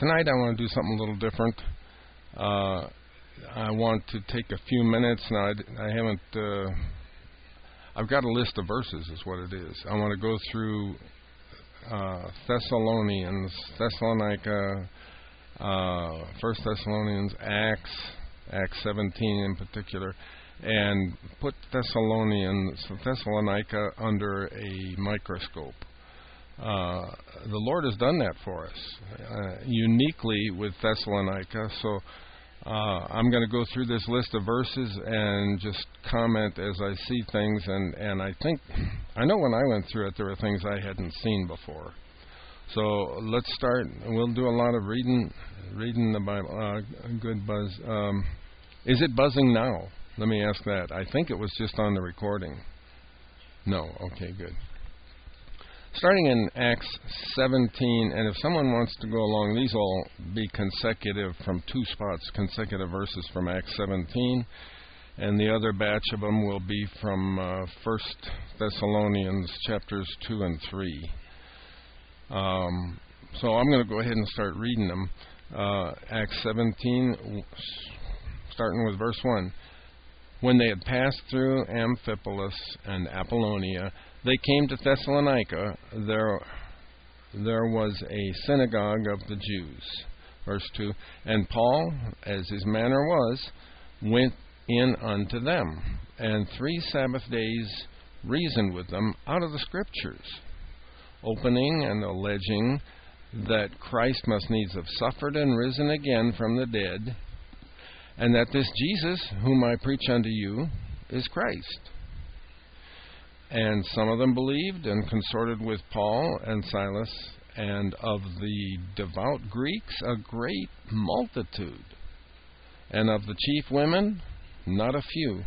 tonight I want to do something a little different. I want to take a few minutes. Now, I haven't... I've got a list of verses is what it is. I want to go through Thessalonians, Thessalonica, 1 Thessalonians, Acts 17 in particular, and put Thessalonica under a microscope. The Lord has done that for us, uniquely with Thessalonica. So I'm going to go through this list of verses and just comment as I see things. And I know when I went through it, there were things I hadn't seen before. So let's start. We'll do a lot of reading the Bible. Good buzz. Is it buzzing now? Let me ask that. I think it was just on the recording. No. Okay, good. Starting in Acts 17, and if someone wants to go along, these will be consecutive from two spots, consecutive verses from Acts 17, and the other batch of them will be from 1 Thessalonians chapters 2 and 3. So I'm going to go ahead and start reading them. Acts 17, starting with verse 1. When they had passed through Amphipolis and Apollonia, they came to Thessalonica. There was a synagogue of the Jews. Verse 2. And Paul, as his manner was, went in unto them, and 3 Sabbath days reasoned with them out of the Scriptures, opening and alleging that Christ must needs have suffered and risen again from the dead, and that this Jesus, whom I preach unto you, is Christ. And some of them believed and consorted with Paul and Silas, and of the devout Greeks a great multitude, and of the chief women not a few.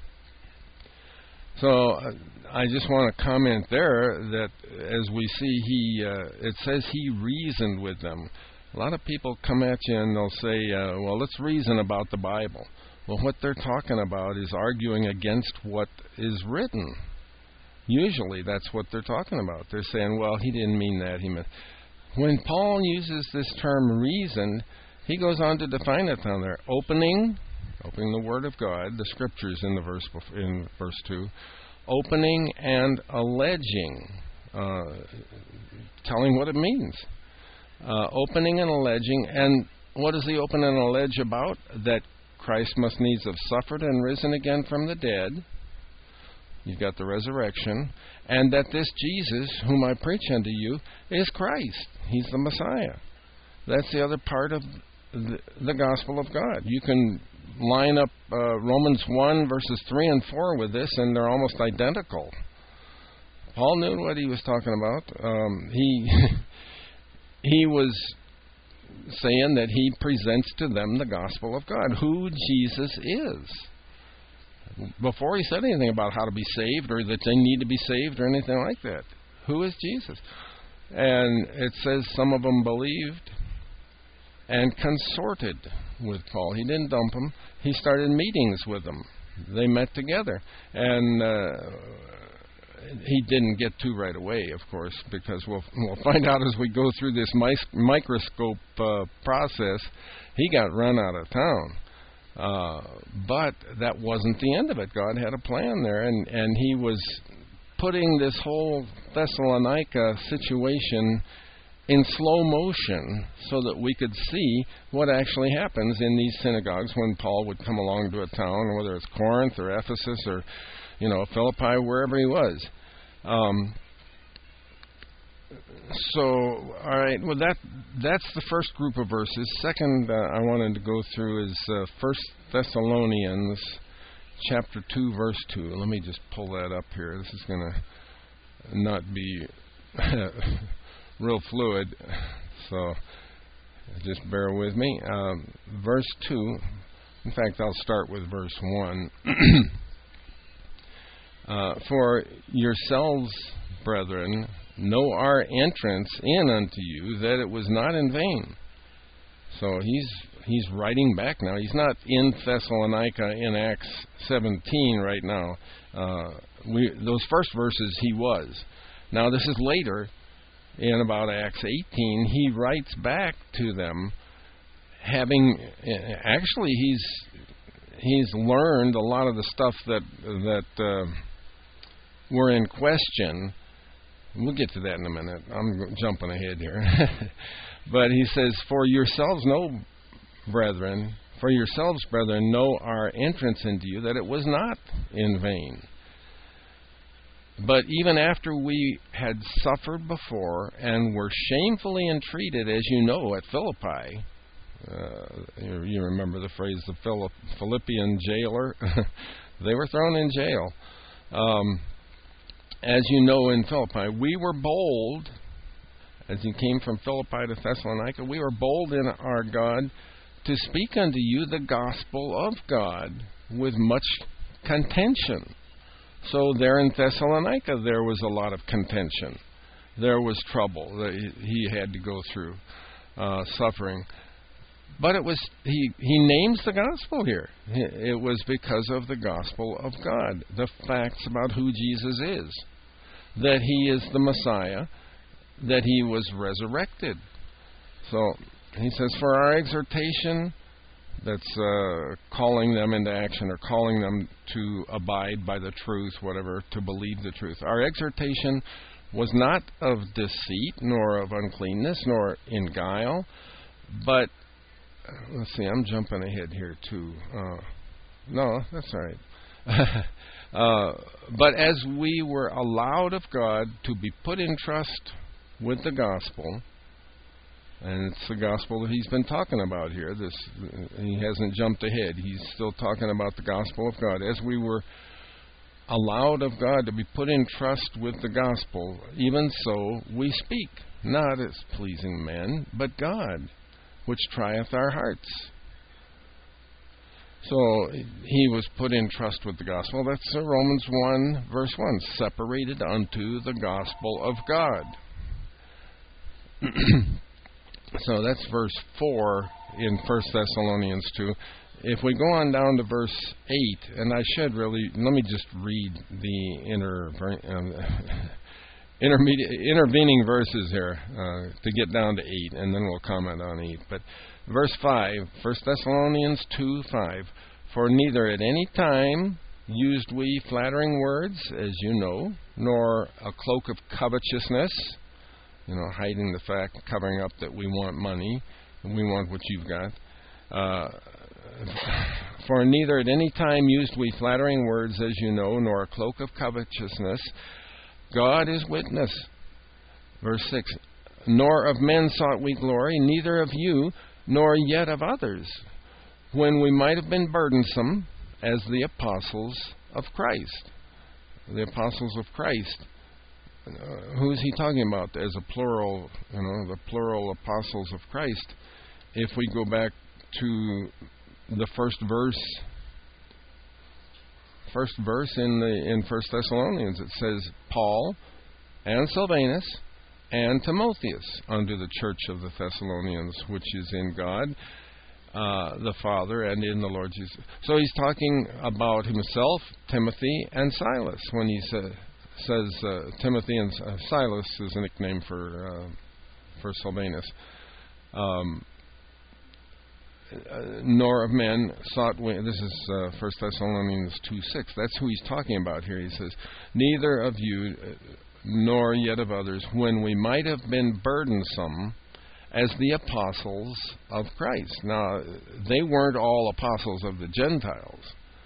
So I just want to comment there that as we see, it says he reasoned with them. A lot of people come at you and they'll say, well, let's reason about the Bible. Well, what they're talking about is arguing against what is written. Usually that's what they're talking about. They're saying, well, he didn't mean that. He meant... When Paul uses this term reasoned, he goes on to define it down there. Opening the Word of God, the Scriptures in verse 2, opening and alleging, telling what it means. Opening and alleging, and what does he open and allege about? That Christ must needs have suffered and risen again from the dead. You've got the resurrection. And that this Jesus, whom I preach unto you, is Christ. He's the Messiah. That's the other part of the gospel of God. You can line up Romans 1, verses 3 and 4 with this, and they're almost identical. Paul knew what he was talking about. He was saying that he presents to them the gospel of God, who Jesus is. Before he said anything about how to be saved or that they need to be saved or anything like that. Who is Jesus? And it says some of them believed and consorted with Paul. He didn't dump them. He started meetings with them. They met together. And he didn't get to right away, of course, because we'll find out as we go through this microscope process, he got run out of town. But that wasn't the end of it. God had a plan there, and he was putting this whole Thessalonica situation in slow motion so that we could see what actually happens in these synagogues when Paul would come along to a town, whether it's Corinth or Ephesus or, Philippi, wherever he was. So, all right, well, that's the first group of verses. Second, I wanted to go through is 1 Thessalonians chapter 2, verse 2. Let me just pull that up here. This is going to not be real fluid, so just bear with me. Verse 2, in fact, I'll start with verse 1. For yourselves, brethren, know our entrance in unto you, that it was not in vain. So he's writing back now. He's not in Thessalonica in Acts 17 right now. Those first verses he was. Now this is later, in about Acts 18, he writes back to them, having actually he's learned a lot of the stuff that were in question. We'll get to that in a minute. I'm jumping ahead here. But he says, for yourselves know, brethren, know our entrance into you, that it was not in vain. But even after we had suffered before and were shamefully entreated, as you know, at Philippi, you remember the phrase, the Philippian jailer? They were thrown in jail. As you know, in Philippi, we were bold, as he came from Philippi to Thessalonica, we were bold in our God to speak unto you the gospel of God with much contention. So there in Thessalonica, there was a lot of contention. There was trouble that he had to go through, suffering. But it was he names the gospel here. It was because of the gospel of God, the facts about who Jesus is, that he is the Messiah, that he was resurrected. So he says, for our exhortation, that's calling them into action or calling them to abide by the truth, whatever, to believe the truth. Our exhortation was not of deceit, nor of uncleanness, nor in guile, but let's see, I'm jumping ahead here too. No, that's all right. But as we were allowed of God to be put in trust with the gospel, and it's the gospel that he's been talking about here. He hasn't jumped ahead. He's still talking about the gospel of God. As we were allowed of God to be put in trust with the gospel, even so we speak, not as pleasing men, but God, which trieth our hearts. So he was put in trust with the gospel. That's Romans 1, verse 1, separated unto the gospel of God. So that's verse 4 in 1 Thessalonians 2. If we go on down to verse 8, and I should really, let me just read the intervening verses here to get down to 8, and then we'll comment on 8. But verse 5, 1 Thessalonians 2, 5, for neither at any time used we flattering words, as you know, nor a cloak of covetousness, hiding the fact, covering up that we want money, and we want what you've got. For neither at any time used we flattering words, as you know, nor a cloak of covetousness. God is witness. Verse 6, nor of men sought we glory, neither of you, nor yet of others, when we might have been burdensome, as the apostles of Christ. The apostles of Christ. Who is he talking about as a plural, the plural apostles of Christ? If we go back to the first verse in 1 Thessalonians, it says, Paul and Silvanus and Timotheus unto the church of the Thessalonians, which is in God the Father and in the Lord Jesus. So he's talking about himself, Timothy, and Silas when he says Timothy and Silas is a nickname for Silvanus. Nor of men sought we. This is 1 Thessalonians 2:6. That's who he's talking about here. He says, neither of you nor yet of others, when we might have been burdensome, as the apostles of Christ. Now, they weren't all apostles of the Gentiles.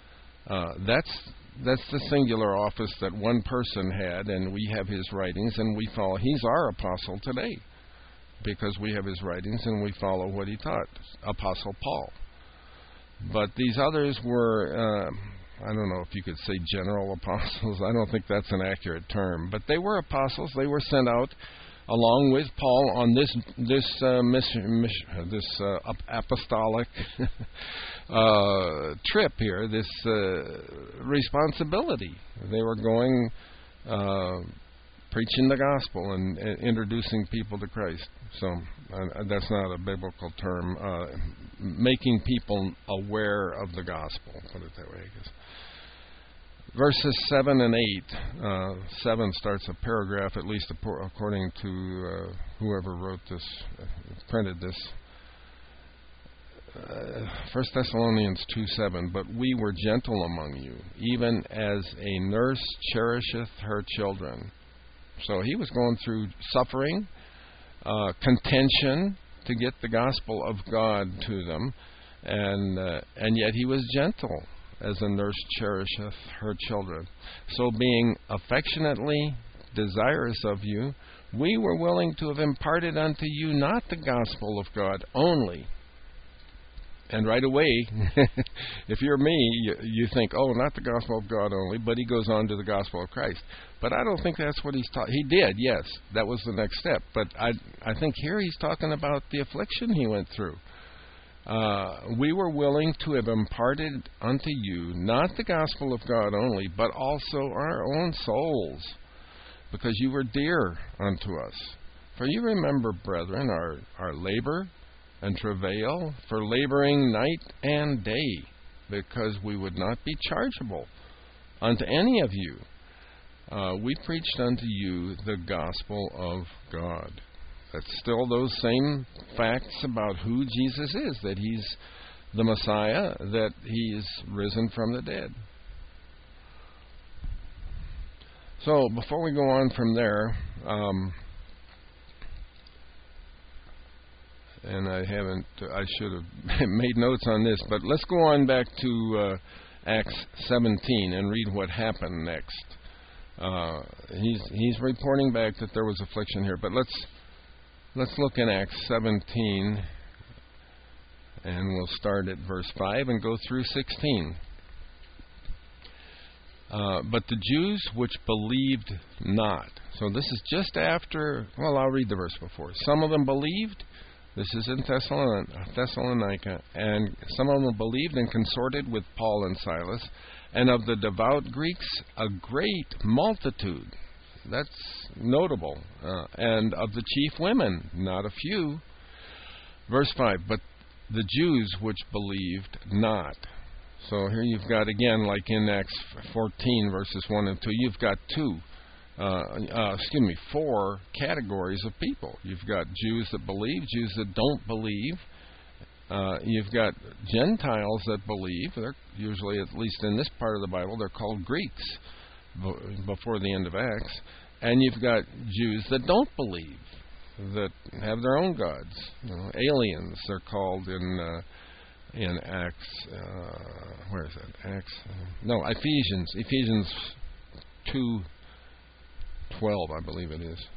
That's the singular office that one person had, and we have his writings, and we follow. He's our apostle today, because we have his writings and we follow what he taught, Apostle Paul. But these others were, I don't know if you could say general apostles. I don't think that's an accurate term. But they were apostles. They were sent out along with Paul on this apostolic trip here, this responsibility. They were going preaching the gospel and introducing people to Christ. So that's not a biblical term. Making people aware of the gospel, put it that way. Verses 7 and 8. 7 starts a paragraph, at least according to whoever wrote this, printed this. 1 Thessalonians 2:7. But we were gentle among you, even as a nurse cherisheth her children. So he was going through suffering, contention to get the gospel of God to them, and yet he was gentle, as a nurse cherisheth her children. So being affectionately desirous of you, we were willing to have imparted unto you not the gospel of God only. And right away, if you're me, you think, oh, not the gospel of God only, but he goes on to the gospel of Christ. But I don't think that's what he's taught. He did, yes, that was the next step. But I think here he's talking about the affliction he went through. We were willing to have imparted unto you not the gospel of God only, but also our own souls, because you were dear unto us. For you remember, brethren, our labor and travail, for laboring night and day, because we would not be chargeable unto any of you. We preached unto you the gospel of God. That's still those same facts about who Jesus is, that he's the Messiah, that he is risen from the dead. So, before we go on from there, and I should have made notes on this, but let's go on back to Acts 17 and read what happened next. He's reporting back that there was affliction here, but let's look in Acts 17, and we'll start at verse 5 and go through 16. But the Jews which believed not. So this is just after, well, I'll read the verse before. Some of them believed. This is in Thessalonica. And some of them believed and consorted with Paul and Silas. And of the devout Greeks, a great multitude. That's notable. And of the chief women, not a few. Verse 5, but the Jews which believed not. So here you've got, again, like in Acts 14, verses 1 and 2, you've got four categories of people. You've got Jews that believe, Jews that don't believe. You've got Gentiles that believe. They're usually, at least in this part of the Bible, they're called Greeks before the end of Acts. And you've got Jews that don't believe, that have their own gods. Aliens, they're called in Acts. Where is that? Acts? No, Ephesians. Ephesians 2:12, I believe it is.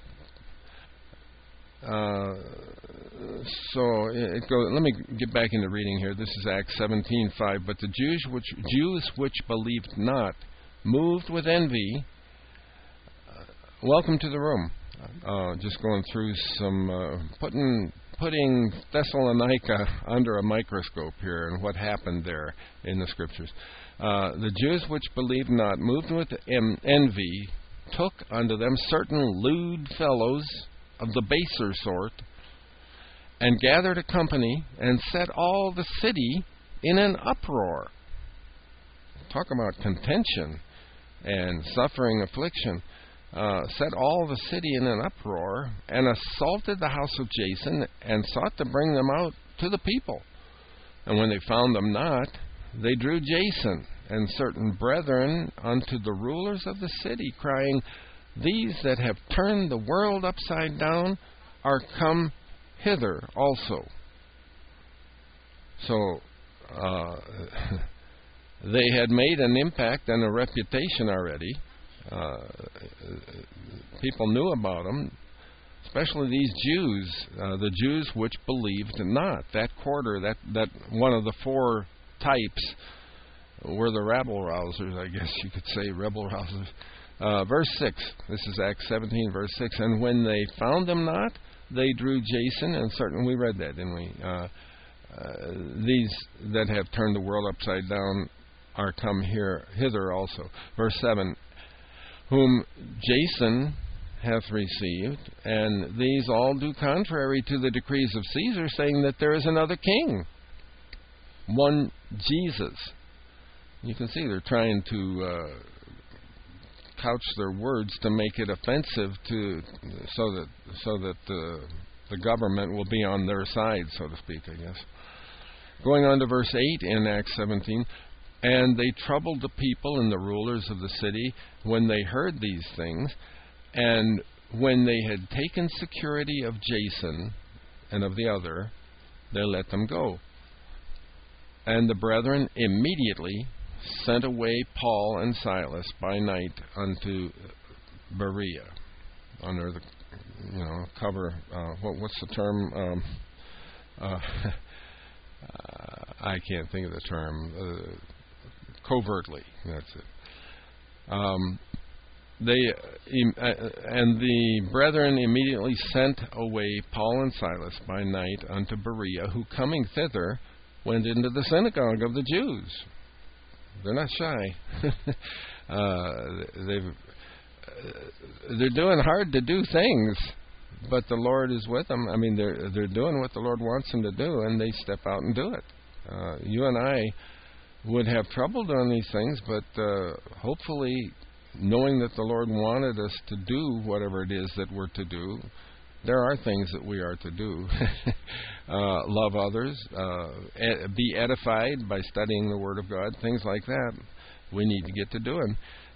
So it goes. Let me get back into reading here. This is Acts 17:5. But the Jews which believed not, moved with envy. Welcome to the room. Just going through some putting Thessalonica under a microscope here and what happened there in the Scriptures. The Jews which believed not, moved with envy, took unto them certain lewd fellows of the baser sort, and gathered a company, and set all the city in an uproar. Talk about contention and suffering, affliction. Set all the city in an uproar, and assaulted the house of Jason, and sought to bring them out to the people. And when they found them not, they drew Jason and certain brethren unto the rulers of the city, crying, These that have turned the world upside down are come hither also. So they had made an impact and a reputation already. People knew about them, especially these Jews, the Jews which believed not. That quarter, that one of the four types were the rabble-rousers, I guess you could say, rebel-rousers. Verse 6, this is Acts 17, verse 6, and when they found them not, they drew Jason, and certain, we read that, didn't we? These that have turned the world upside down are come hither also. Verse 7, whom Jason hath received, and these all do contrary to the decrees of Caesar, saying that there is another king, one Jesus. You can see they're trying to couch their words to make it offensive so that the government will be on their side, so to speak, I guess. Going on to verse 8 in Acts 17, and they troubled the people and the rulers of the city when they heard these things, and when they had taken security of Jason and of the other, they let them go. And the brethren immediately sent away Paul and Silas by night unto Berea, under the cover. What's the term? I can't think of the term. Covertly, that's it. And the brethren immediately sent away Paul and Silas by night unto Berea, who coming thither went into the synagogue of the Jews. They're not shy. They're doing hard to do things, but the Lord is with them. I mean, they're doing what the Lord wants them to do, and they step out and do it. You and I would have trouble doing these things, but hopefully, knowing that the Lord wanted us to do whatever it is that we're to do, there are things that we are to do. Love others, be edified by studying the Word of God, things like that we need to get to doing.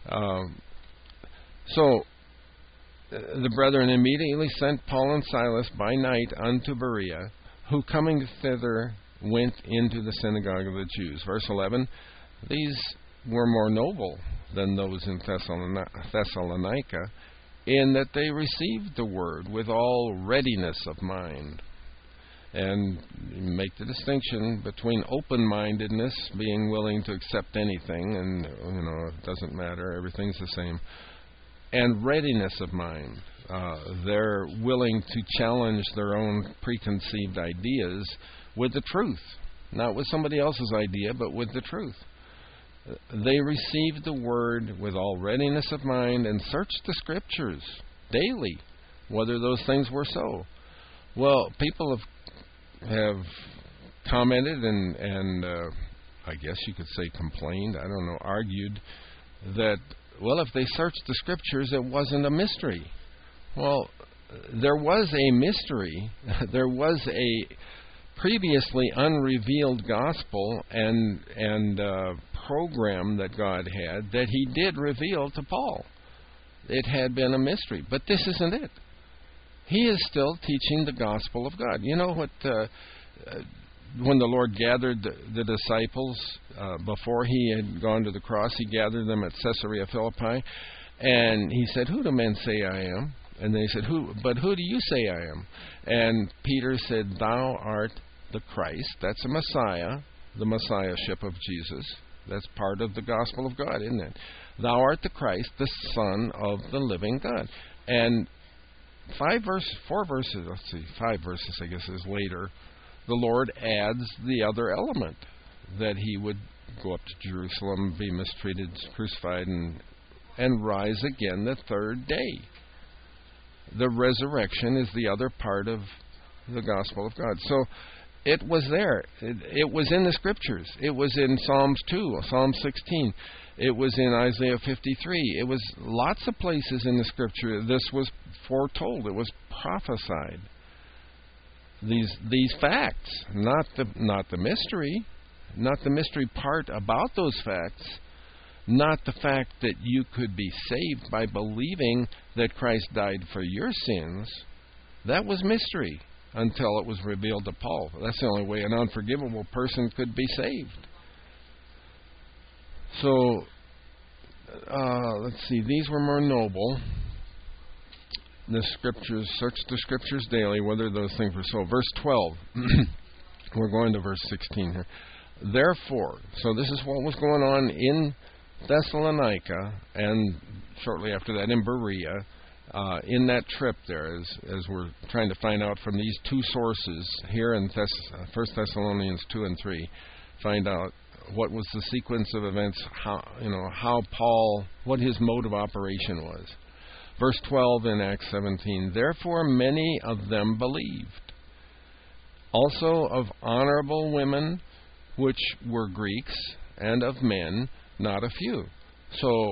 So the brethren immediately sent Paul and Silas by night unto Berea, who coming thither went into the synagogue of the Jews. Verse 11, these were more noble than those in Thessalonica, in that they received the word with all readiness of mind. And make the distinction between open-mindedness, being willing to accept anything, and it doesn't matter, everything's the same, and readiness of mind. They're willing to challenge their own preconceived ideas with the truth, not with somebody else's idea, but with the truth. They received the word with all readiness of mind and searched the Scriptures daily, whether those things were so. Well, people have commented and I guess you could say complained, argued that, well, if they searched the Scriptures, it wasn't a mystery. Well, there was a mystery. There was a previously unrevealed gospel and program that God had that He did reveal to Paul. It had been a mystery, but this isn't it. He is still teaching the gospel of God. You know what? When the Lord gathered the disciples before He had gone to the cross, He gathered them at Caesarea Philippi, and He said, "Who do men say I am?" And they said, "Who? But who do you say I am?" And Peter said, "Thou art the Christ." That's a Messiah, the Messiahship of Jesus. That's part of the gospel of God, isn't it? "Thou art the Christ, the Son of the living God." And 5 verses I guess is later, the Lord adds the other element, that He would go up to Jerusalem, be mistreated, crucified, and rise again the third day. The resurrection is the other part of the gospel of God. So it was there. It was in the Scriptures. It was in Psalms 2, Psalm 16. It was in Isaiah 53. It was lots of places in the Scripture. This was foretold. It was prophesied. These facts, not the mystery, not the mystery part about those facts, not the fact that you could be saved by believing that Christ died for your sins. That was mystery until it was revealed to Paul. That's the only way an unforgivable person could be saved. So, let's see. These were more noble. The Scriptures, search the Scriptures daily, whether those things were so. Verse 12. We're going to verse 16 here. Therefore, so this is what was going on in Thessalonica, and shortly after that in Berea, in that trip there, as we're trying to find out from these two sources here in 1 Thessalonians 2 and 3, find out what was the sequence of events, how Paul, what his mode of operation was. Verse 12 in Acts 17, therefore many of them believed, also of honorable women, which were Greeks, and of men, not a few. So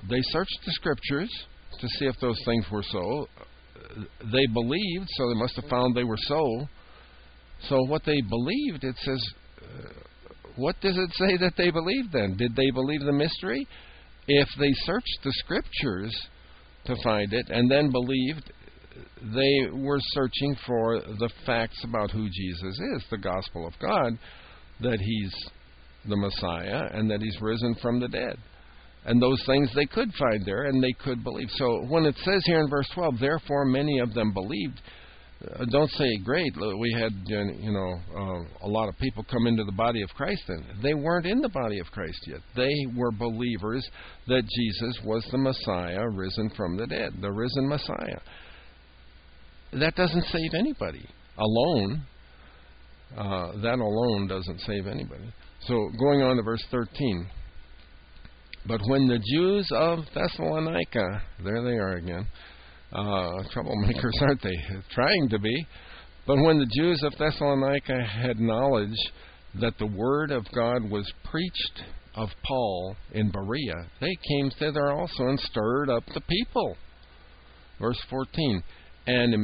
they searched the Scriptures to see if those things were so. They believed, so they must have found they were so. So what they believed, it says, what does it say that they believed then? Did they believe the mystery? If they searched the Scriptures to find it and then believed, they were searching for the facts about who Jesus is, the gospel of God, that He's the Messiah and that He's risen from the dead. And those things they could find there and they could believe. So when it says here in verse 12, therefore many of them believed, don't say, great, we had a lot of people come into the body of Christ then. They weren't in the body of Christ yet. They were believers that Jesus was the Messiah risen from the dead, the risen Messiah. That doesn't save anybody alone. That alone doesn't save anybody. So going on to verse 13. But when the Jews of Thessalonica, there they are again, troublemakers, aren't they? Trying to be. But when the Jews of Thessalonica had knowledge that the word of God was preached of Paul in Berea, they came thither also and stirred up the people. Verse 14. And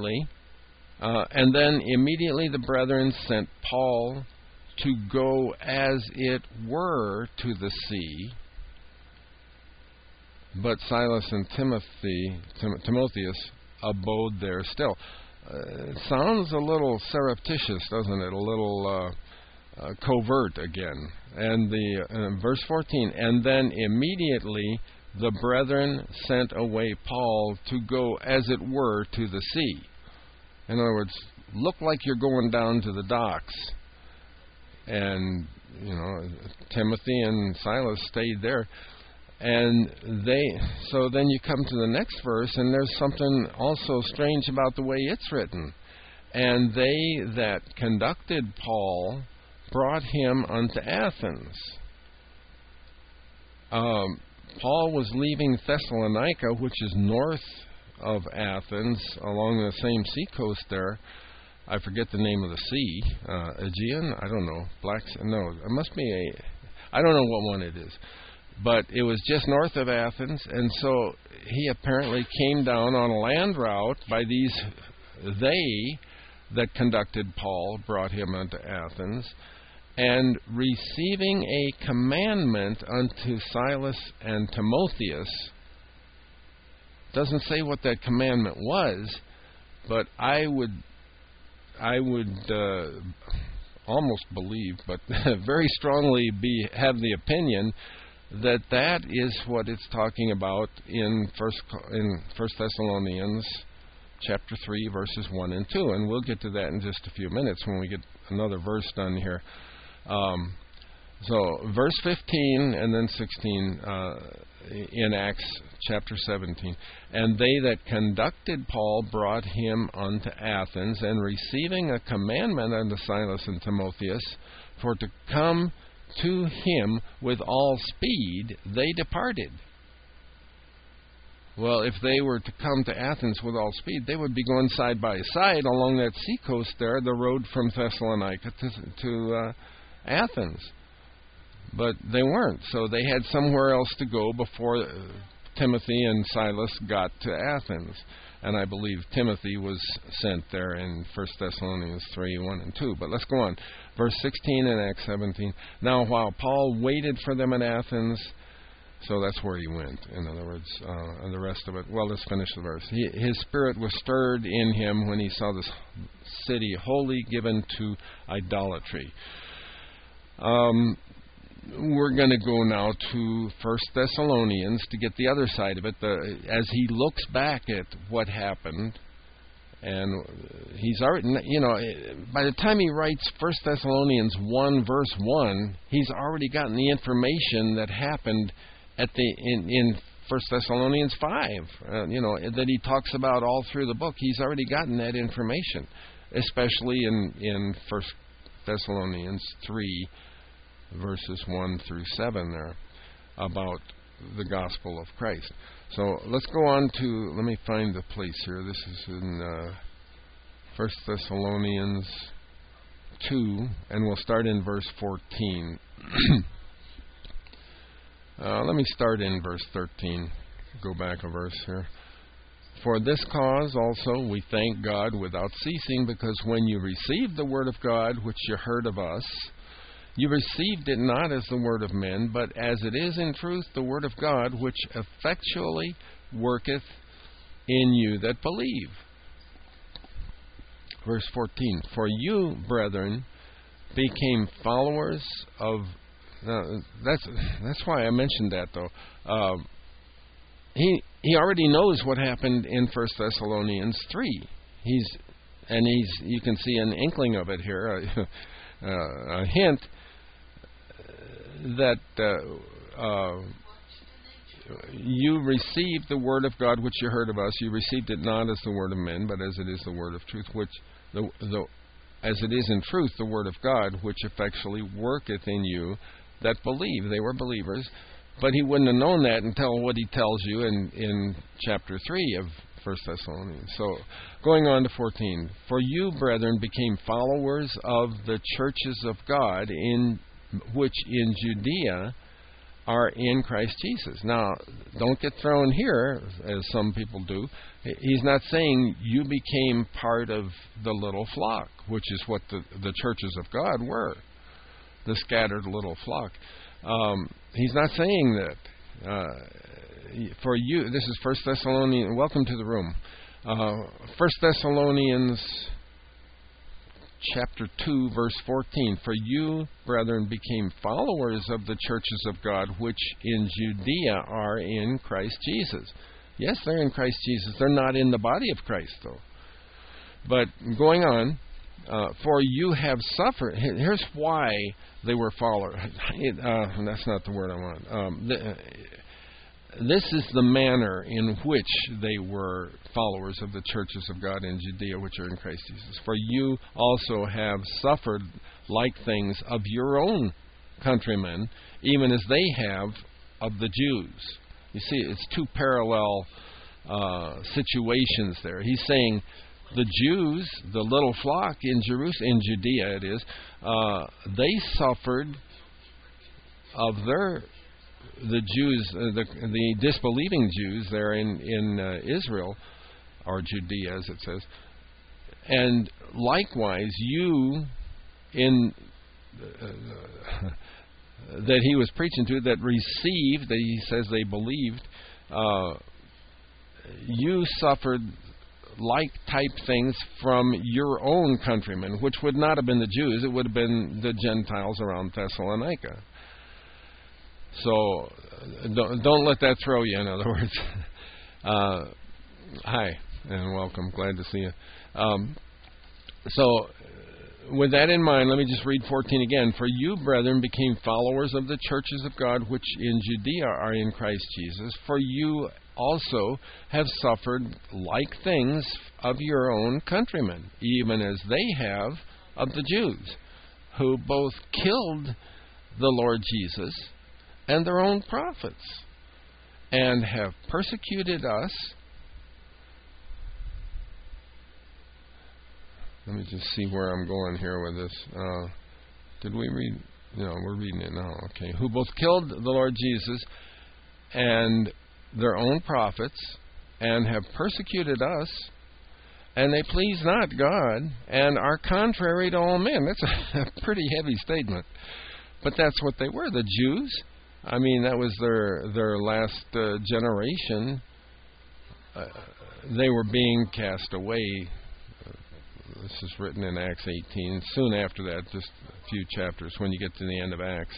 then immediately the brethren sent Paul to go as it were to the sea. But Silas and Timotheus abode there still. It sounds a little surreptitious, doesn't it? A little covert again. And verse 14, and then immediately the brethren sent away Paul to go, as it were, to the sea. In other words, look like you're going down to the docks. And, Timothy and Silas stayed there. And so then you come to the next verse, and there's something also strange about the way it's written. And they that conducted Paul brought him unto Athens. Paul was leaving Thessalonica, which is north of Athens, along the same seacoast there. I forget the name of the sea. Aegean? I don't know. No, it must be I don't know what one it is. But it was just north of Athens, and so he apparently came down on a land route by these, they that conducted Paul brought him unto Athens, and receiving a commandment unto Silas and Timotheus. Doesn't say what that commandment was, but I would almost believe, but very strongly have the opinion that is what it's talking about in First Thessalonians chapter 3, verses 1 and 2. And we'll get to that in just a few minutes when we get another verse done here. So verse 15 and then 16 in Acts chapter 17. And they that conducted Paul brought him unto Athens, and receiving a commandment unto Silas and Timotheus for to come to him with all speed, they departed. Well, if they were to come to Athens with all speed, they would be going side by side along that seacoast there, the road from Thessalonica to Athens. But they weren't, so they had somewhere else to go before Timothy and Silas got to Athens. And I believe Timothy was sent there in 1 Thessalonians 3, 1 and 2. But let's go on. Verse 16 in Acts 17. Now while Paul waited for them in Athens, so that's where he went, in other words, and the rest of it. Well, let's finish the verse. His spirit was stirred in him when he saw this city wholly given to idolatry. We're going to go now to 1 Thessalonians to get the other side of it. As he looks back at what happened, and he's already, by the time he writes 1 Thessalonians 1, verse 1, he's already gotten the information that happened in 1 Thessalonians 5, that he talks about all through the book. He's already gotten that information, especially in 1 Thessalonians 3, verses 1 through 7 there, about the gospel of Christ. So let's go on to, let me find the place here. This is in 1 Thessalonians 2, and we'll start in verse 14. Let me start in verse 13. Go back a verse here. For this cause also we thank God without ceasing, because when you received the word of God, which you heard of us, you received it not as the word of men, but as it is in truth the word of God, which effectually worketh in you that believe. Verse 14. For you, brethren, became followers of... that's why I mentioned that, though. He already knows what happened in 1 Thessalonians 3. You can see an inkling of it here, a hint that you received the word of God which you heard of us. You received it not as the word of men, but as it is the word of truth, which as it is in truth the word of God, which effectually worketh in you that believe. They were believers, but he wouldn't have known that until what he tells you in chapter 3 of 1 Thessalonians. So, going on to 14. For you, brethren, became followers of the churches of God, which in Judea are in Christ Jesus. Now, don't get thrown here, as some people do. He's not saying you became part of the little flock, which is what the churches of God were, the scattered little flock. He's not saying that. For you, this is 1 Thessalonians, welcome to the room. 1 Thessalonians chapter 2, verse 14. For you, brethren, became followers of the churches of God, which in Judea are in Christ Jesus. Yes, they're in Christ Jesus. They're not in the body of Christ, though. But going on, for you have suffered. Here's why they were followers. That's not the word I want. This is the manner in which they were followers of the churches of God in Judea, which are in Christ Jesus. For you also have suffered like things of your own countrymen, even as they have of the Jews. You see, it's two parallel situations there. He's saying the Jews, the little flock in Jerusalem, in Judea it is, they suffered of the Jews, the disbelieving Jews there in Israel, or Judea as it says. And likewise, you, in that he was preaching to, that received, that he says they believed, you suffered like type things from your own countrymen, which would not have been the Jews, it would have been the Gentiles around Thessalonica. So don't let that throw you, in other words. Hi, and welcome. Glad to see you. So with that in mind, let me just read 14 again. For you, brethren, became followers of the churches of God, which in Judea are in Christ Jesus. For you also have suffered like things of your own countrymen, even as they have of the Jews, who both killed the Lord Jesus and their own prophets, and have persecuted us. Let me just see where I'm going here with this. Did we read? No, we're reading it now. Okay. Who both killed the Lord Jesus and their own prophets, and have persecuted us, and they please not God, and are contrary to all men. That's a pretty heavy statement. But that's what they were, the Jews. I mean, that was their last generation. They were being cast away. This is written in Acts 18. Soon after that, just a few chapters when you get to the end of Acts.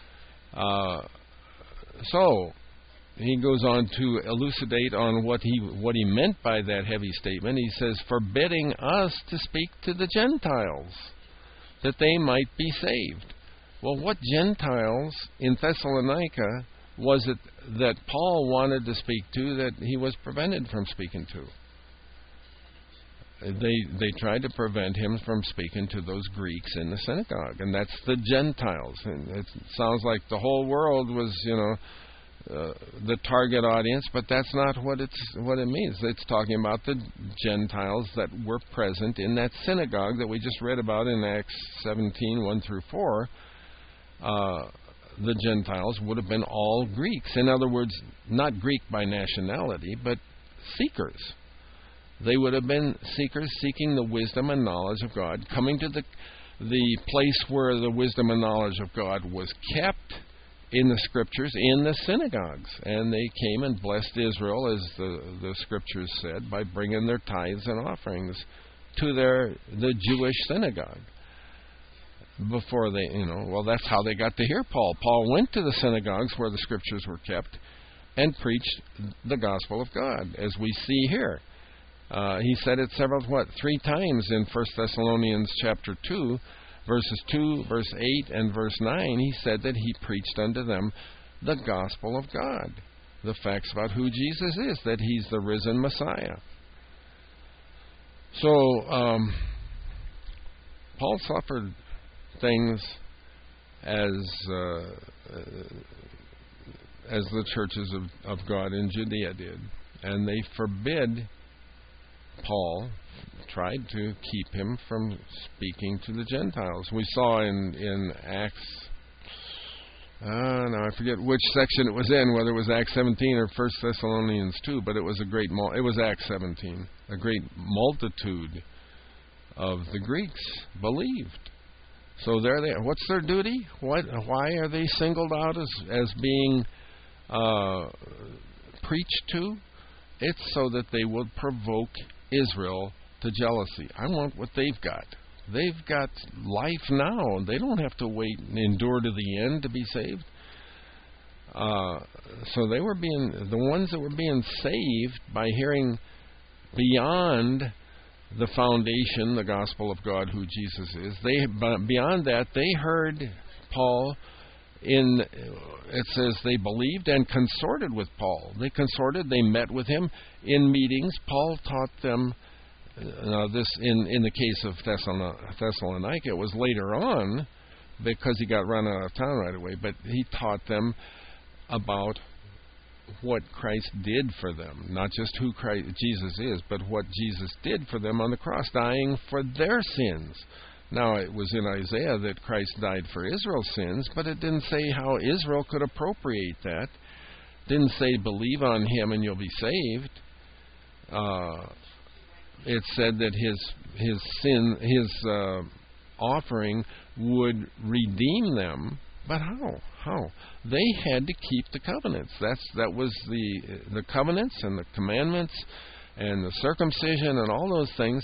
So he goes on to elucidate on what he meant by that heavy statement. He says, forbidding us to speak to the Gentiles, that they might be saved. Well, what Gentiles in Thessalonica was it that Paul wanted to speak to that he was prevented from speaking to? They tried to prevent him from speaking to those Greeks in the synagogue, and that's the Gentiles. And it sounds like the whole world was, the target audience, but that's not what it means. It's talking about the Gentiles that were present in that synagogue that we just read about in Acts 17, 1 through 4. the Gentiles would have been all Greeks. In other words, not Greek by nationality, but seekers. They would have been seekers seeking the wisdom and knowledge of God, coming to the place where the wisdom and knowledge of God was kept in the Scriptures, in the synagogues. And they came and blessed Israel, as the Scriptures said, by bringing their tithes and offerings to the Jewish synagogue. Before they, that's how they got to hear Paul. Paul went to the synagogues where the Scriptures were kept and preached the gospel of God, as we see here. He said it three times in 1 Thessalonians chapter 2, verses 2, verse 8, and verse 9. He said that he preached unto them the gospel of God, the facts about who Jesus is, that he's the risen Messiah. So, Paul suffered things as the churches of God in Judea did, and they forbid Paul, tried to keep him from speaking to the Gentiles. We saw in Acts, now I forget which section it was in, whether it was Acts 17 or 1 Thessalonians 2, but it was it was Acts 17. A great multitude of the Greeks believed. So there they are. What's their duty? Why are they singled out as being preached to? It's so that they will provoke Israel to jealousy. I want what they've got. They've got life now. They don't have to wait and endure to the end to be saved. So they were the ones that were being saved by hearing beyond the foundation, the gospel of God, who Jesus is. Beyond that, they heard Paul it says they believed and consorted with Paul. They met with him in meetings. Paul taught them, this in the case of Thessalonica, it was later on, because he got run out of town right away, but he taught them about what Christ did for them, not just who Jesus is, but what Jesus did for them on the cross, dying for their sins. Now, it was in Isaiah that Christ died for Israel's sins, but it didn't say how Israel could appropriate that. It didn't say believe on him and you'll be saved. It said that his offering would redeem them. But how? They had to keep the covenants. That was the covenants and the commandments and the circumcision and all those things.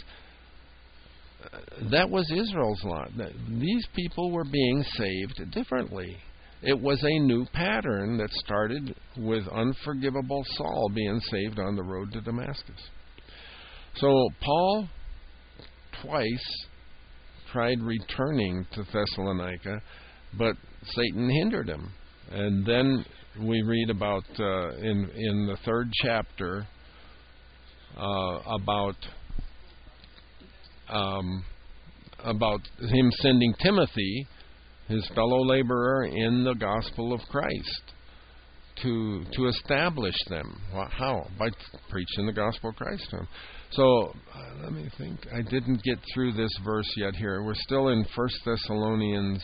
That was Israel's lot. These people were being saved differently. It was a new pattern that started with unforgivable Saul being saved on the road to Damascus. So Paul twice tried returning to Thessalonica, but Satan hindered him. And then we read about in the 3rd chapter about him sending Timothy, his fellow laborer in the gospel of Christ, to establish them. How? By preaching the gospel of Christ to him. So, let me think. I didn't get through this verse yet here. We're still in 1 Thessalonians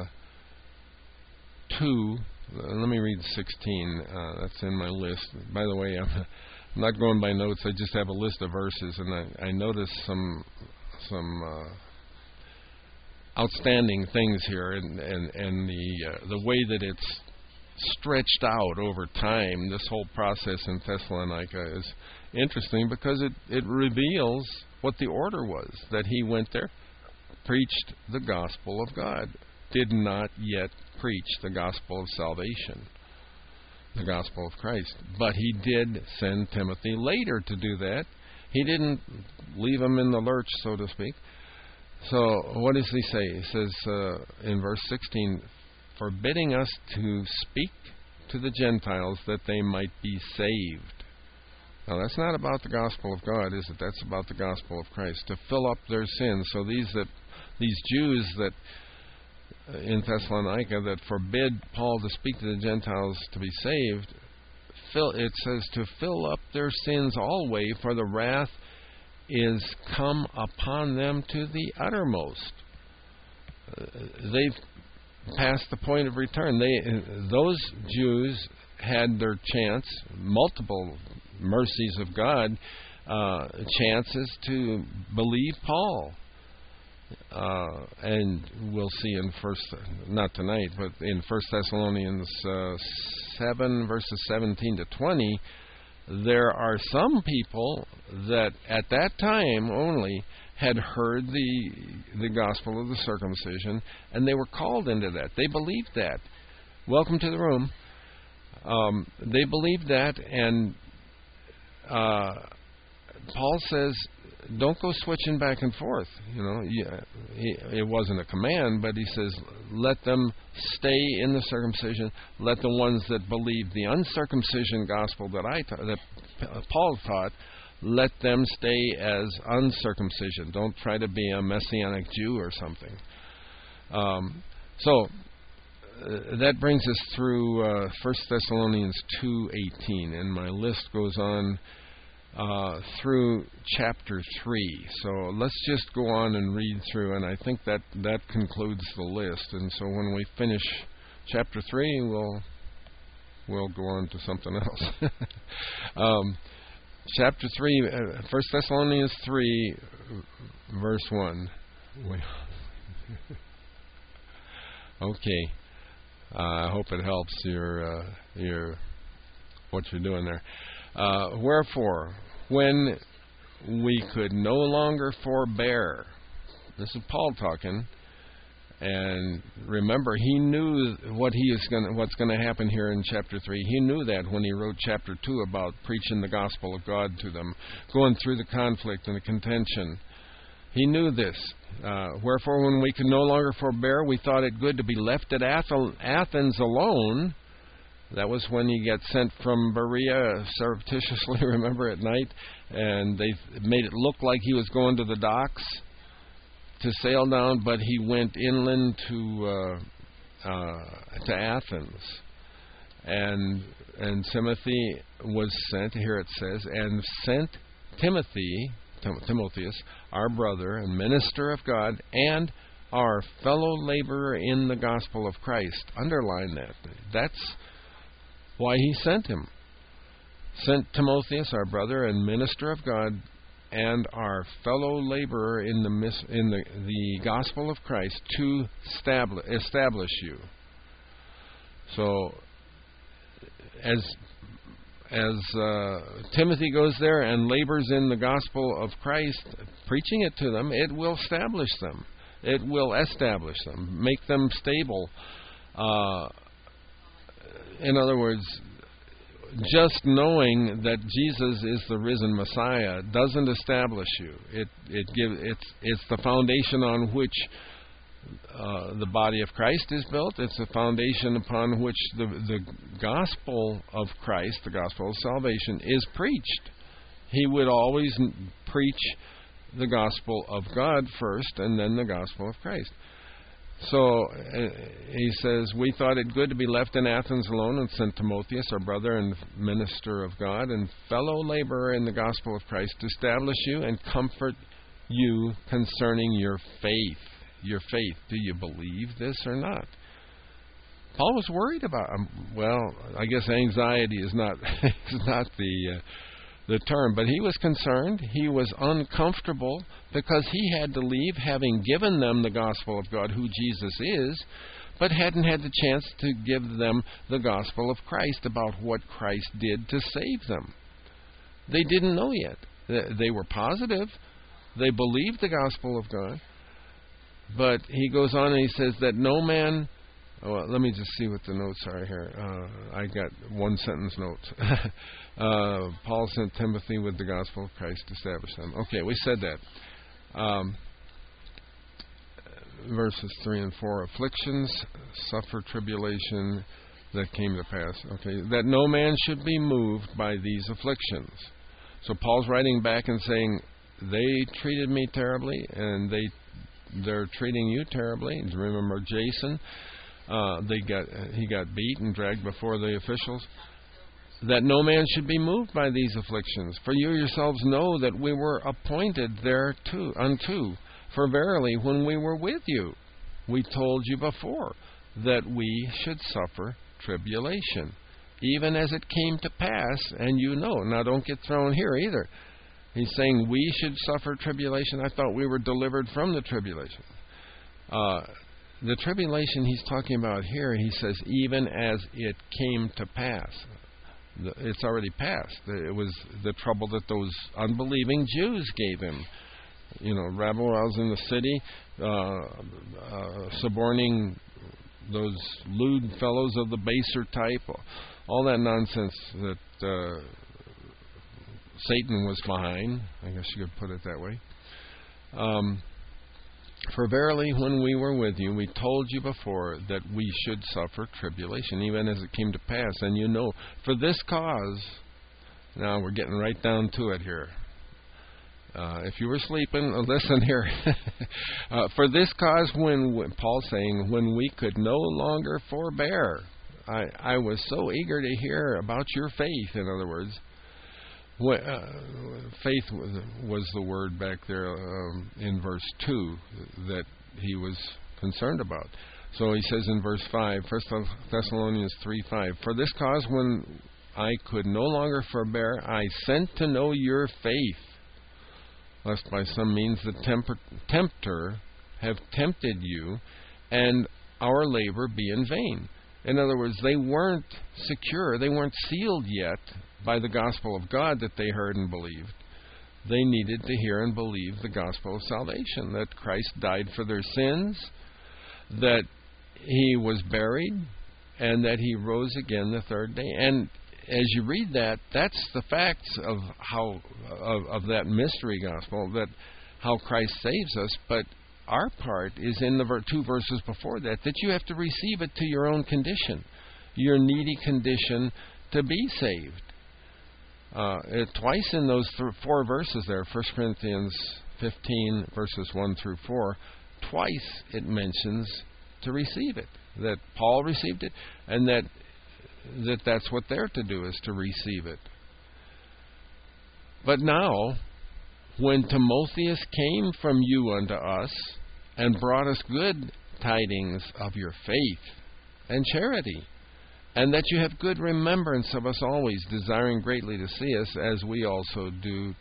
2. Let me read 16. That's in my list. By the way, I'm not going by notes. I just have a list of verses, and I noticed some outstanding things here, and the way that it's stretched out over time. This whole process in Thessalonica is interesting because it reveals what the order was, that he went there, preached the gospel of God, did not yet preach the gospel of salvation, the gospel of Christ. But he did send Timothy later to do that. He didn't leave him in the lurch, so to speak. So what does he say? He says in verse 16, forbidding us to speak to the Gentiles that they might be saved. Now that's not about the gospel of God, is it? That's about the gospel of Christ, to fill up their sins. So these Jews that in Thessalonica that forbid Paul to speak to the Gentiles to be saved, it says to fill up their sins always, for the wrath is come upon them to the uttermost. past the point of return. Those Jews had their chance, multiple mercies of God, chances to believe Paul. And we'll see in not tonight, but in 1 Thessalonians 7, verses 17 to 20, there are some people that at that time only had heard the gospel of the circumcision, and they were called into that. They believed that. Welcome to the room. They believed that, and Paul says, don't go switching back and forth. It wasn't a command, but he says, let them stay in the circumcision. Let the ones that believe the uncircumcision gospel that Paul taught, let them stay as uncircumcision. Don't try to be a Messianic Jew or something. So that brings us through 1 Thessalonians 2:18, and my list goes on through chapter 3. So let's just go on and read through, and I think that concludes the list. And so when we finish chapter 3, we'll go on to something else. Chapter 3, 1 Thessalonians 3, verse 1. Okay. I hope it helps your what you're doing there. Wherefore, when we could no longer forbear, this is Paul talking, and remember, he knew what's going to happen here in chapter 3. He knew that when he wrote chapter 2 about preaching the gospel of God to them, going through the conflict and the contention. He knew this. Wherefore, when we could no longer forbear, we thought it good to be left at Athens alone. That was when he got sent from Berea surreptitiously, remember, at night, and they made it look like he was going to the docks to sail down, but he went inland to Athens, and Timothy was sent. Here it says, and sent Timotheus, our brother and minister of God, and our fellow laborer in the gospel of Christ. Underline that. That's why he sent him. Sent Timotheus, our brother and minister of God, and our fellow laborer in the gospel of Christ, to establish you. So, as Timothy goes there and labors in the gospel of Christ, preaching it to them, it will establish them. It will establish them, make them stable. In other words, just knowing that Jesus is the risen Messiah doesn't establish you. It's the foundation on which the body of Christ is built. It's the foundation upon which the gospel of Christ, the gospel of salvation, is preached. He would always preach the gospel of God first, and then the gospel of Christ. So he says, we thought it good to be left in Athens alone, and sent Timotheus, our brother and minister of God, and fellow laborer in the gospel of Christ, to establish you and comfort you concerning your faith. Your faith. Do you believe this or not? Paul was worried about. I guess anxiety is not the term, but he was concerned. He was uncomfortable because he had to leave, having given them the gospel of God, who Jesus is, but hadn't had the chance to give them the gospel of Christ, about what Christ did to save them. They didn't know yet. They were positive. They believed the gospel of God. But he goes on and he says that no man... Well, let me just see what the notes are here. I got one sentence notes. Paul sent Timothy with the gospel of Christ to establish them. Okay, we said that. Verses 3 and 4. Afflictions, suffer tribulation that came to pass. Okay, that no man should be moved by these afflictions. So Paul's writing back and saying, they treated me terribly, and they're treating you terribly. Remember Jason? He got beat and dragged before the officials. That no man should be moved by these afflictions. For you yourselves know that we were appointed thereunto. For verily, when we were with you, we told you before that we should suffer tribulation, even as it came to pass, and you know. Now, don't get thrown here either. He's saying we should suffer tribulation. I thought we were delivered from the tribulation. The tribulation he's talking about here, he says, even as it came to pass. It's already passed. It was the trouble that those unbelieving Jews gave him. You know, rabble-rouse in the city, suborning those lewd fellows of the baser type, all that nonsense that Satan was behind. I guess you could put it that way. For verily, when we were with you, we told you before that we should suffer tribulation, even as it came to pass. And you know, for this cause, now we're getting right down to it here. If you were sleeping, listen here. For this cause, when Paul's saying, when we could no longer forbear, I was so eager to hear about your faith, in other words. Faith was the word back there in verse 2 that he was concerned about. So he says in verse 5, 1 Thessalonians 3:5, for this cause, when I could no longer forbear, I sent to know your faith, lest by some means the tempter have tempted you, and our labor be in vain. In other words, they weren't secure, they weren't sealed yet by the gospel of God that they heard and believed. They needed to hear and believe the gospel of salvation, that Christ died for their sins, that he was buried, and that he rose again the third day. And as you read that, that's the facts of how of that mystery gospel, that how Christ saves us. But our part is in the 2 verses before that you have to receive it to your own condition, your needy condition to be saved. Twice in those 4 verses there, 1 Corinthians 15, verses 1 through 4, twice it mentions to receive it, that Paul received it, and that's what they're to do, is to receive it. But now, when Timotheus came from you unto us, and brought us good tidings of your faith and charity, and that you have good remembrance of us always, desiring greatly to see us, as we also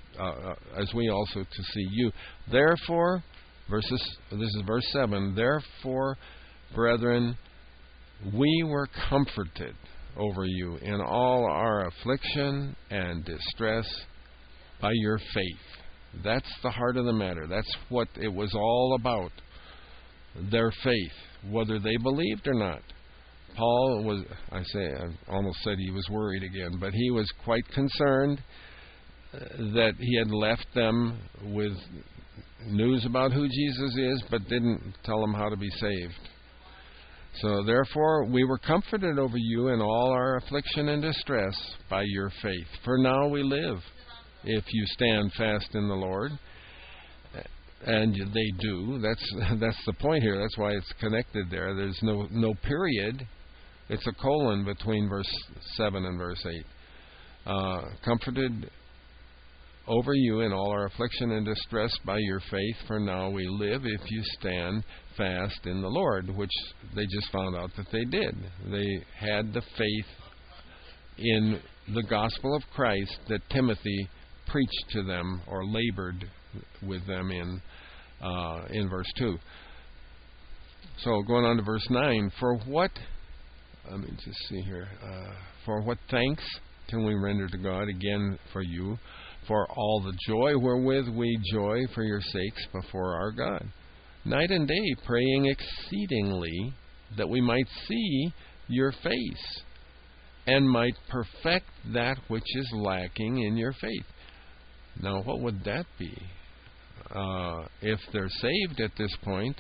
to see you. Therefore, this is verse 7, therefore, brethren, we were comforted over you in all our affliction and distress by your faith. That's the heart of the matter. That's what it was all about. Their faith, whether they believed or not. Paul was, I almost said he was worried again, but he was quite concerned that he had left them with news about who Jesus is, but didn't tell them how to be saved. So therefore, we were comforted over you in all our affliction and distress by your faith. For now we live, if you stand fast in the Lord. And they do. That's the point here. That's why it's connected there. There's no period. It's a colon between verse 7 and verse 8. Comforted over you in all our affliction and distress by your faith, for now we live if you stand fast in the Lord, which they just found out that they did. They had the faith in the gospel of Christ that Timothy preached to them, or labored with them in verse 2. So going on to verse 9, let me just see here. For what thanks can we render to God again for you, for all the joy wherewith we joy for your sakes before our God, night and day praying exceedingly that we might see your face, and might perfect that which is lacking in your faith. Now, what would that be? If they're saved at this point,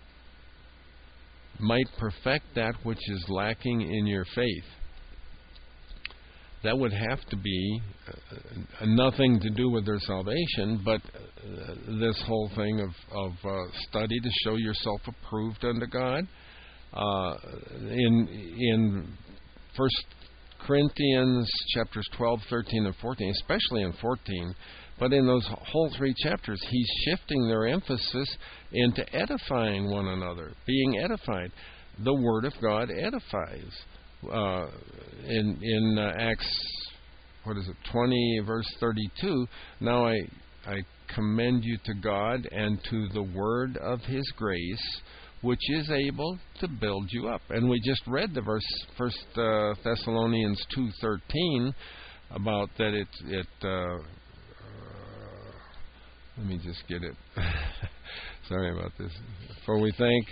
might perfect that which is lacking in your faith. That would have to be nothing to do with their salvation, but this whole thing of study to show yourself approved unto God. In 1 Corinthians chapters 12, 13, and 14, especially in 14, but in those whole 3 chapters, he's shifting their emphasis into edifying one another, being edified. the Word of God edifies. In Acts, 20 verse 32, now I commend you to God and to the word of His grace, which is able to build you up. And we just read the verse, 1 Thessalonians 2:13, about that let me just get it. Sorry about this. For we thank...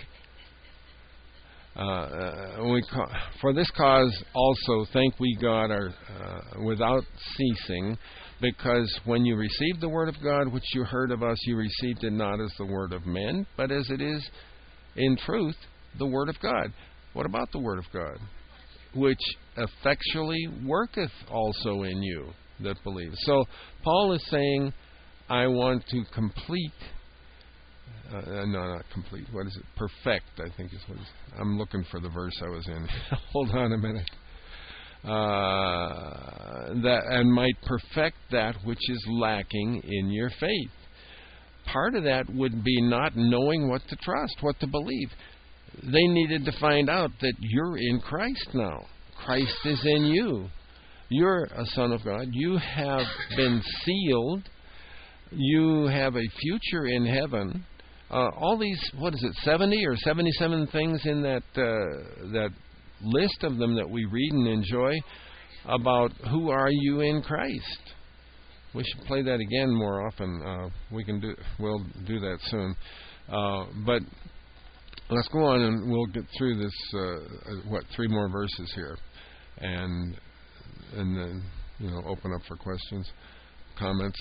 for this cause also thank we God without ceasing, because when you received the word of God which you heard of us, you received it not as the word of men, but as it is in truth the word of God. What about the word of God? Which effectually worketh also in you that believe. So Paul is saying, I want to complete... no, not complete. What is it? Perfect, I think is what it is. I'm looking for the verse I was in. Hold on a minute. That and might perfect that which is lacking in your faith. Part of that would be not knowing what to trust, what to believe. They needed to find out that you're in Christ now. Christ is in you. You're a son of God. You have been sealed. You have a future in heaven. All these, 70 or 77 things in that list of them that we read and enjoy about who are you in Christ. We should play that again more often. We'll do that soon. But let's go on and we'll get through this. 3 more verses here, and then open up for questions, comments.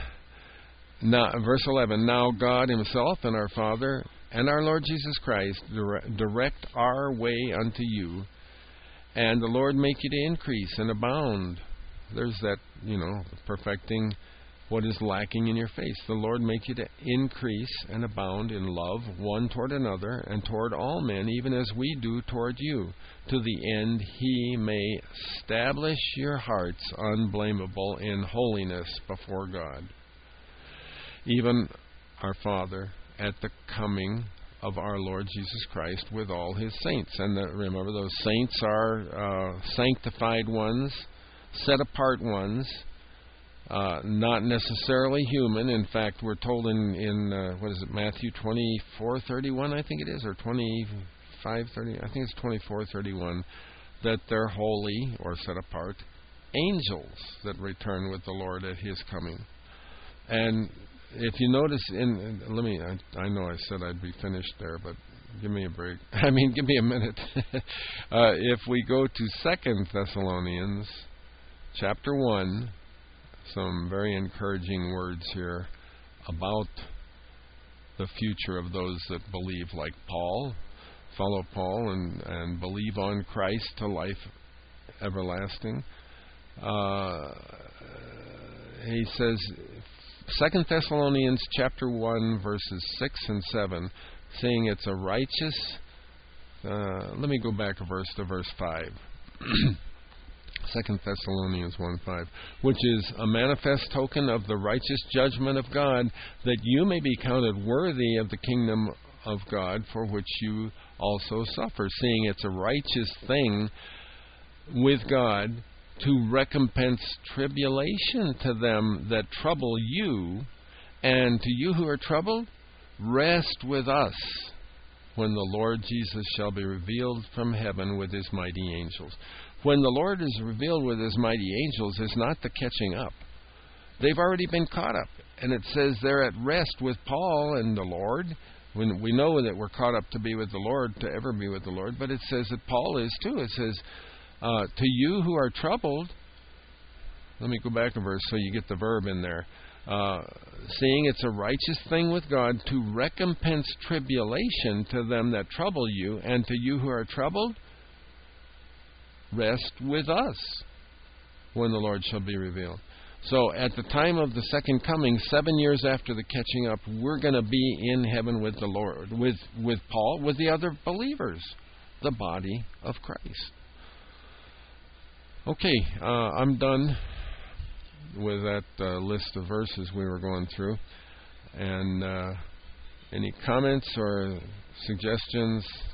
Now, verse 11, now God Himself and our Father and our Lord Jesus Christ direct our way unto you, and the Lord make you to increase and abound. There's that, perfecting what is lacking in your faith. The Lord make you to increase and abound in love one toward another and toward all men, even as we do toward you, to the end He may establish your hearts unblameable in holiness before God. Even our Father, at the coming of our Lord Jesus Christ with all His saints. And remember, those saints are sanctified ones, set apart ones, not necessarily human. In fact, we're told in Matthew 24:31, I think it is, or 25:30, I think it's 24:31, that they're holy or set apart angels that return with the Lord at His coming. And if you notice, I know I said I'd be finished there, but give me a break. Give me a minute. If we go to 2 Thessalonians chapter 1, some very encouraging words here about the future of those that believe like Paul, follow Paul, and believe on Christ to life everlasting. He says, 2 Thessalonians chapter 1, verses 6 and 7, saying it's a righteous... let me go back a verse to verse 5. 2 Thessalonians 1:5, which is a manifest token of the righteous judgment of God, that you may be counted worthy of the kingdom of God, for which you also suffer, seeing it's a righteous thing with God to recompense tribulation to them that trouble you, and to you who are troubled, rest with us when the Lord Jesus shall be revealed from heaven with His mighty angels. When the Lord is revealed with His mighty angels, is not the catching up. They've already been caught up. And it says they're at rest with Paul and the Lord. When we know that we're caught up to be with the Lord, to ever be with the Lord, but it says that Paul is too. It says, to you who are troubled, let me go back a verse so you get the verb in there. Seeing it's a righteous thing with God to recompense tribulation to them that trouble you, and to you who are troubled, rest with us when the Lord shall be revealed. So at the time of the second coming, 7 years after the catching up, we're going to be in heaven with the Lord, with Paul, with the other believers, the body of Christ. Okay, I'm done with that list of verses we were going through. And any comments or suggestions,